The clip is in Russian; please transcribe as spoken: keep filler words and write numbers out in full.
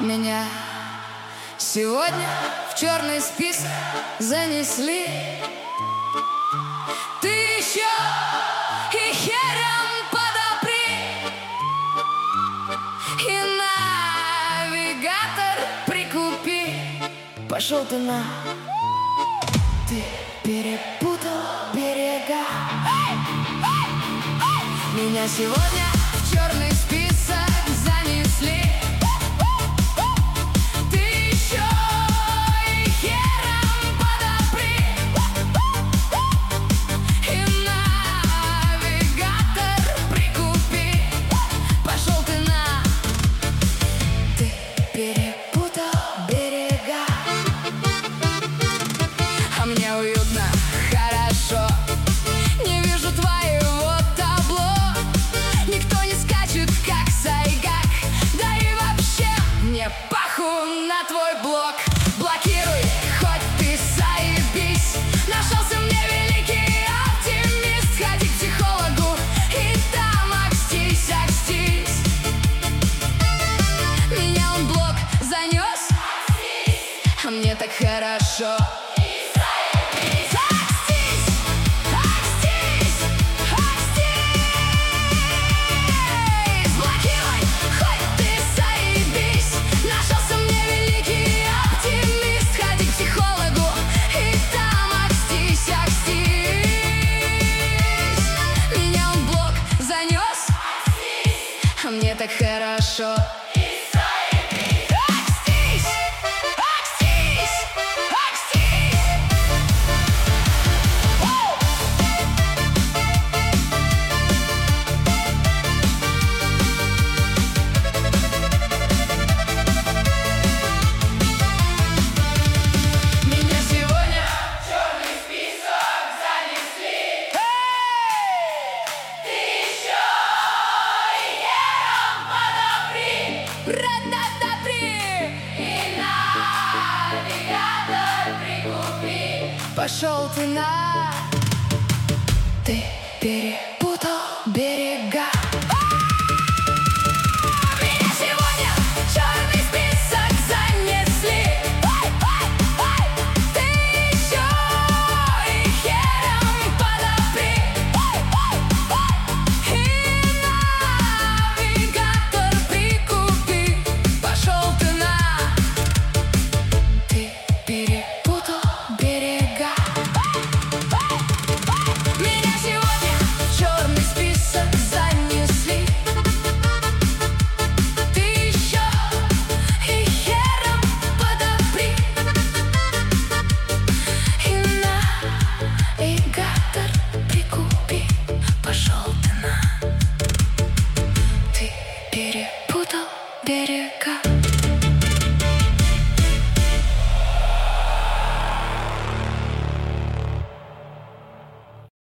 Меня сегодня в черный список занесли. Ты еще и хером подопри, и навигатор прикупи. Пошел ты на... Ты перепутал берега. Меня сегодня в черный список занесли. Ты еще и хером подопри, и навигатор прикупи. Пошел ты на... Ты перепутал берега. А мне уютно, хорошо, не вижу твоего табло. Никто не скачет, как Сайгак. Да и вообще мне поху на твой блог. Блокируй, хоть ты заебись. Нашелся мне великий оптимист. Ходи к психологу и там акстись, акстись. Меня он блог занес, а мне так хорошо. Мне так хорошо. Акстись, акстись, акстись. Меня сегодня в черный список занесли. Ты еще и навигатор прикупи. Пошел ты на... Ты перепутал берег.